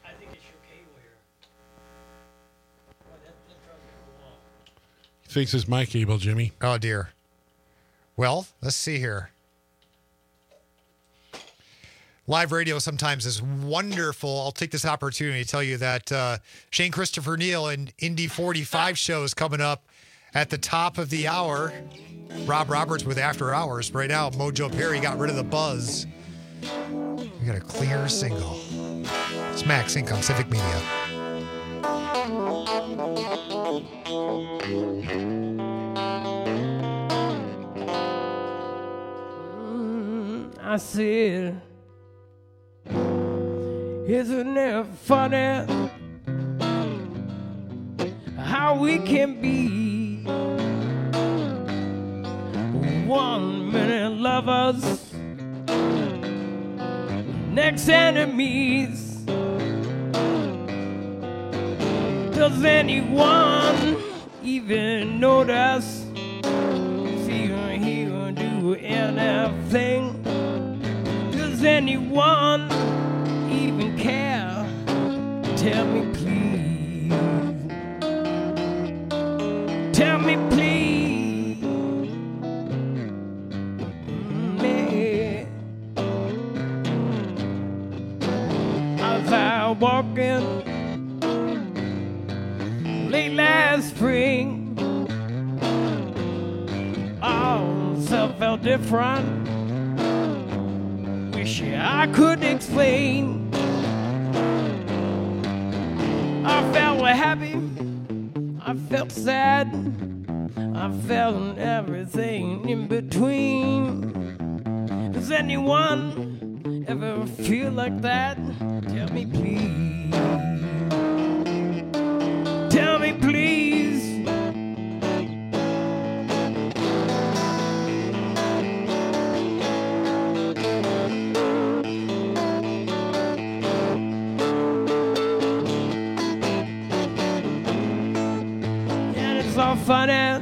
He thinks it's my cable, Jimmy. Oh, dear. Well, let's see here. Live radio sometimes is wonderful. I'll take this opportunity to tell you that uh, Shane Christopher Neal and Indy forty-five show is coming up at the top of the hour. Rob Roberts with After Hours. Right now, Mojo Perry got rid of the buzz. We got a clear single. It's Max Inc on Civic Media. I said, isn't it funny how we can be one minute lovers, next enemies? Does anyone even notice? See her here do anything? Does anyone even care? Tell me please. Tell me please. Me. As I walk in late last spring, all self felt different. Wish I could explain. I felt happy, I felt sad, I felt everything in between. Does anyone ever feel like that? Tell me please. Tell me please. So funny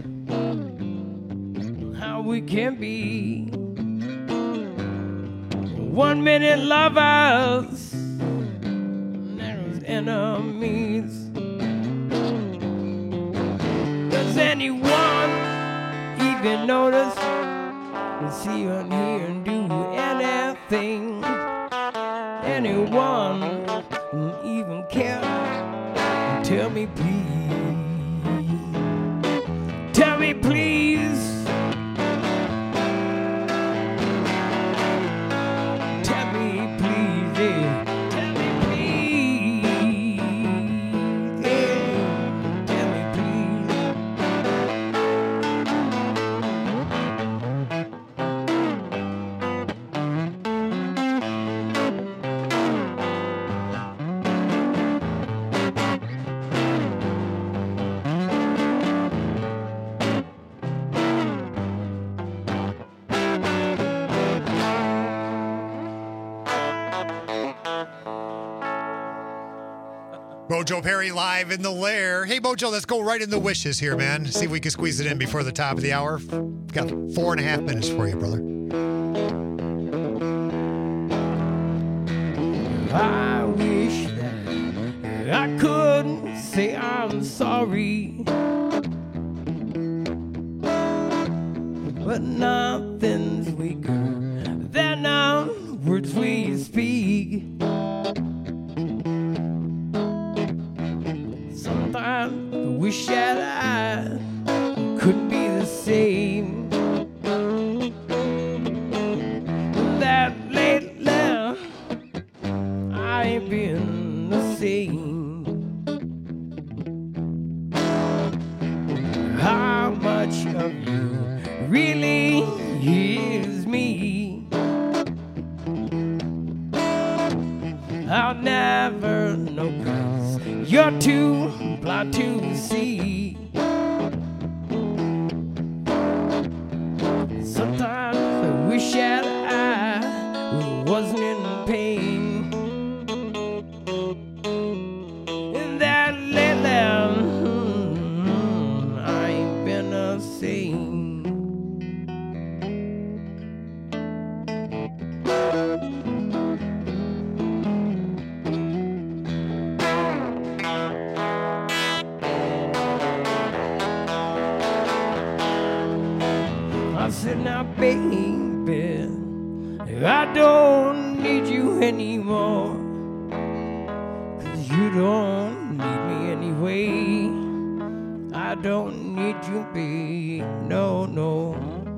how we can be one minute lovers, next enemies. Does anyone even notice and see on here and do anything? Anyone even care? Tell me please. Tell me please. Tell me please, yeah. Tell me please, yeah. Tell me Mojo Perry live in the lair. Hey, Mojo, let's go right in the wishes here, man. See if we can squeeze it in before the top of the hour. Got four and a half minutes for you, brother. I wish that I couldn't say I'm sorry, but nothing's weaker than the words we speak. Sometimes I wish that I could be the same. That lately I ain't been the same. How much of you really is me? I'll never know, 'cause you're too blind to see. Sometimes I wish that I wasn't in pain, and that lately mm, I ain't been the same. I said, now, baby, I don't need you anymore, 'cause you don't need me anyway. I don't need you, babe, no, no.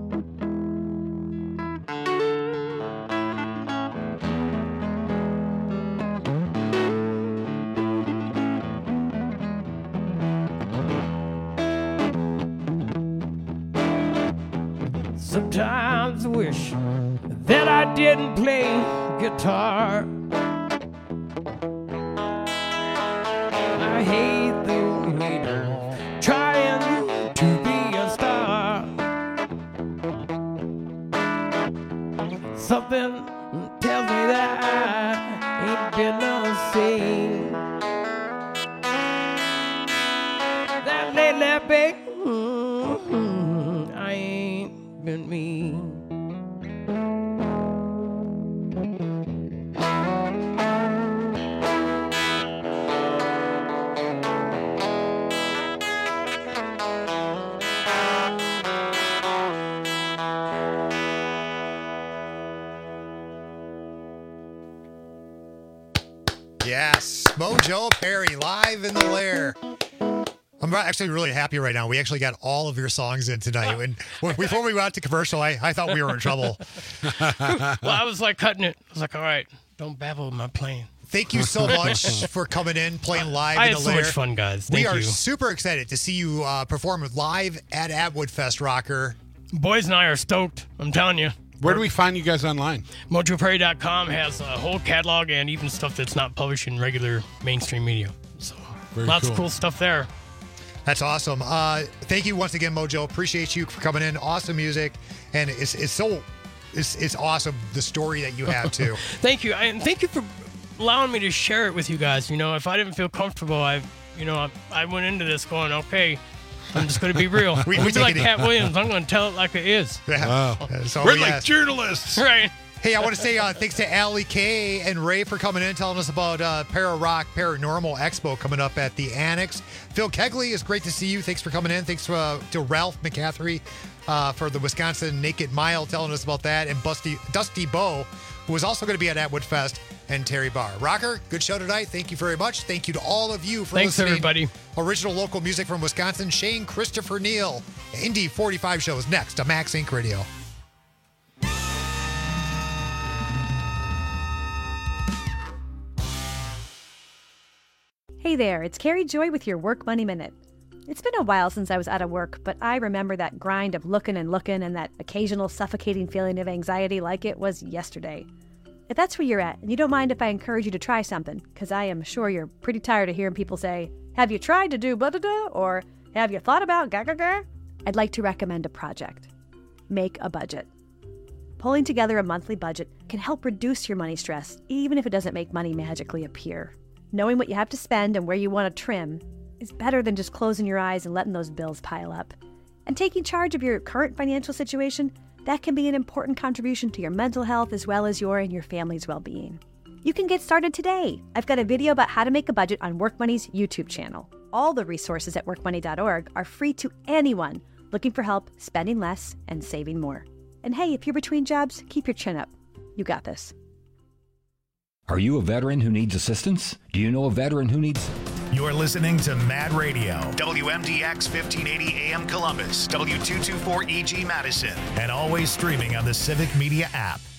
Sometimes I wish that I didn't play guitar. I hate the way they're trying to be a star. Something tells me that I ain't been the same. That lately, babe, mm-hmm, I ain't been me. Yes, Mojo Perry live in the lair. I'm actually really happy right now. We actually got all of your songs in tonight. And before we went out to commercial, I, I thought we were in trouble. Well, I was like cutting it. I was like, all right, don't babble with my playing. Thank you so much for coming in, playing live I in had the so lair. much fun, guys. We Thank are you. super excited to see you uh, perform with live at Atwood Fest, Rocker. Boys and I are stoked. I'm telling you. Where do we find you guys online? Mojo Perry dot com has a whole catalog and even stuff that's not published in regular mainstream media. So Very lots cool. of cool stuff there. That's awesome. Uh, thank you once again, Mojo. Appreciate you for coming in. Awesome music, and it's it's so it's it's awesome the story that you have too. Thank you, and thank you for allowing me to share it with you guys. You know, if I didn't feel comfortable, I, you know, I, I went into this going, okay, I'm just going to be real. We- we, we be like take it- Cat Williams. I'm going to tell it like it is. Yeah. So, We're like yes. journalists. Right. Hey, I want to say uh, thanks to Allie Kay and Ray for coming in, telling us about uh, Para Rock Paranormal Expo coming up at the Annex. Phil Kegley, it's great to see you. Thanks for coming in. Thanks uh, to Ralph McCaffrey uh, for the Wisconsin Naked Mile, telling us about that. And Busty, Dusty Bow, who is also going to be at Atwood Fest, and Terry Barr. Rocker, good show tonight. Thank you very much. Thank you to all of you for Thanks, listening. everybody. Original local music from Wisconsin, Shane Christopher Neal. Indy forty-five shows next to Max Inc Radio. Hey there, it's Carrie Joy with your Work Money Minute. It's been a while since I was out of work, but I remember that grind of looking and looking and that occasional suffocating feeling of anxiety like it was yesterday. If that's where you're at, and you don't mind if I encourage you to try something, because I am sure you're pretty tired of hearing people say, have you tried to do blah blah blah, or have you thought about ga ga ga? I'd like to recommend a project. Make a budget. Pulling together a monthly budget can help reduce your money stress, even if it doesn't make money magically appear. Knowing what you have to spend and where you want to trim is better than just closing your eyes and letting those bills pile up. And taking charge of your current financial situation, that can be an important contribution to your mental health as well as your and your family's well-being. You can get started today. I've got a video about how to make a budget on WorkMoney's YouTube channel. All the resources at work money dot org are free to anyone looking for help spending less and saving more. And hey, if you're between jobs, keep your chin up. You got this. Are you a veteran who needs assistance? Do you know a veteran who needs... You're listening to Mad Radio, W M D X fifteen eighty A M Columbus, W two twenty-four E G Madison, and always streaming on the Civic Media app.